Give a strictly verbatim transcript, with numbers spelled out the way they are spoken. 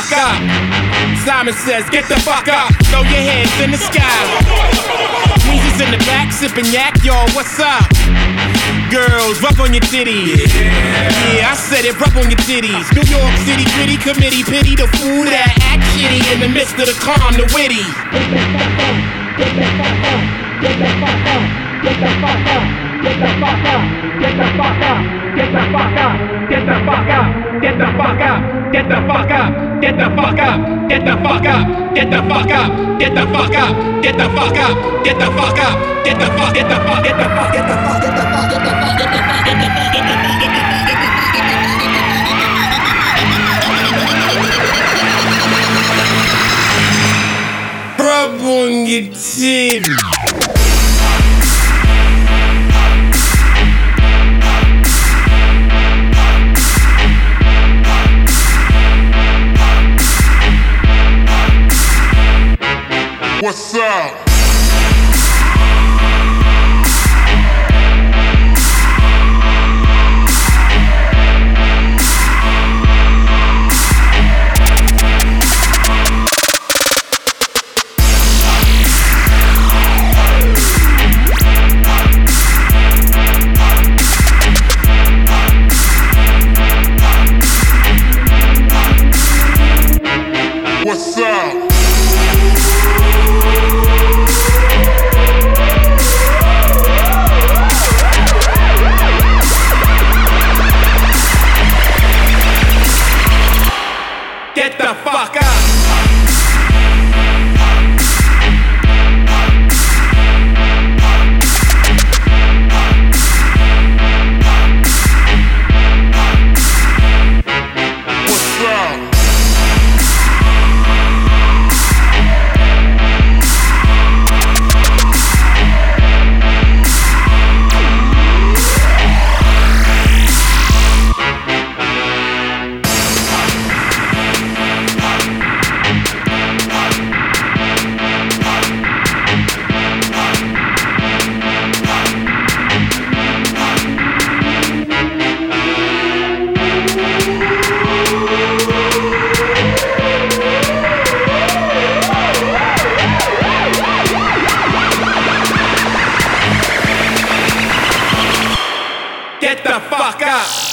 fuck up. Simon says, get the fuck up. Throw your hands in the sky. Weezy's in the back, sipping yak, y'all, what's up? Girls, rub on your titties. Yeah, yeah, I said it, rub on your titties. New York City gritty committee, pity the fool that act shitty in the midst of the calm, the witty. Get the fuck up, get the fuck up, get the fuck up, get the fuck up, get the fuck up, get the fuck up, get the fuck up, get the fuck up, get the fuck up, get the fuck up, get the fuck up, get the fuck up, get the fuck up, get the fuck up, get the fuck up, get the fuck, get the fuck, get the fuck, get the fuck, get the fuck, get the fuck, get the fuck, get the fuck, get the fuck. Rub on your titty. What's up? What's up? Get the fuck up! What's up? Get the fuck up!